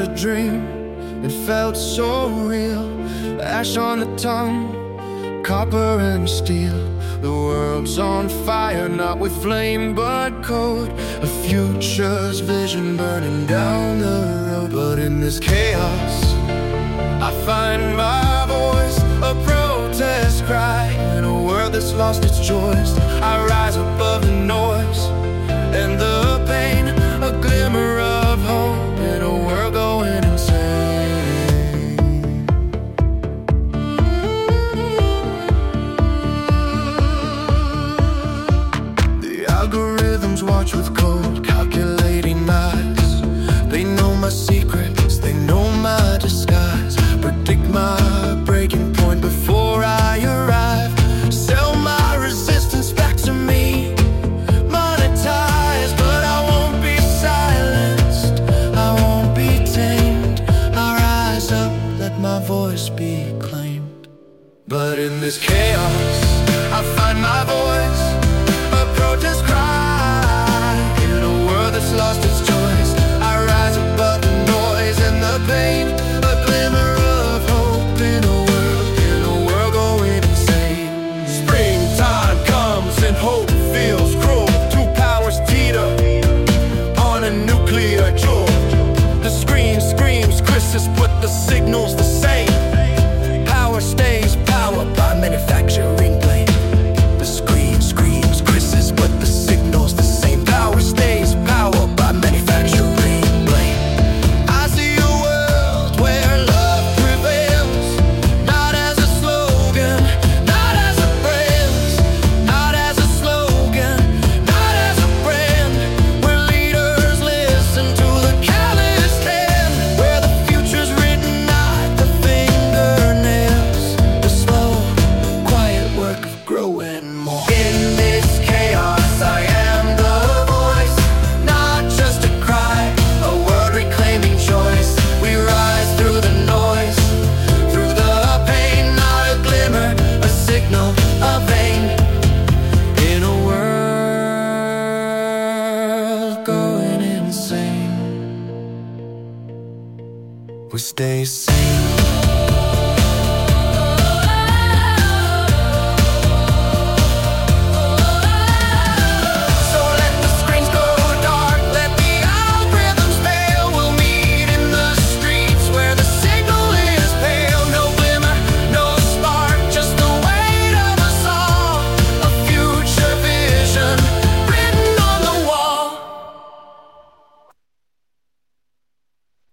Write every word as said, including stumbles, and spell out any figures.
a dream. It felt so real. Ash on the tongue, copper and steel. The world's on fire, not with flame but code. A future's vision burning down the road. But in this chaos, I find my voice, a protest cry. In a world that's lost its joys, I rise above the noise and the pain. A glimmer of hope in a world going insane. The algorithms watch with cold, calculating eyes. They know my secrets, they know my disguise. Predict my breaking point before I arrive. Sell my resistance back to me, monetize, but I won't be silenced, I won't be tamed. I rise up, let my voice be claimed. But in this chaos, I find my voice, a protest cry. In a world that's lost its choice, I rise above the noise and the pain. A glimmer of hope in a world, in a world going insane. Springtime comes and hope feels cruel. Two powers teeter on a nuclear jewel. The screen screams crisis, but the signal's the same. Power stays power by manufacturing blame. The screen screams crisis, but the signal's the same. Power stays power by manufacturing blame. I see a world where love prevails, not as a slogan, not as a brand, not as a slogan, not as a brand. Where leaders listen to the calloused hand, where the future's written, not the fingernails. The slow, quiet work of growing more. In this chaos, I am the voice, not just a cry, a word reclaiming choice. We rise through the noise, through the pain, not a glimmer, a signal, a vein. In a world going insane, we stay sane.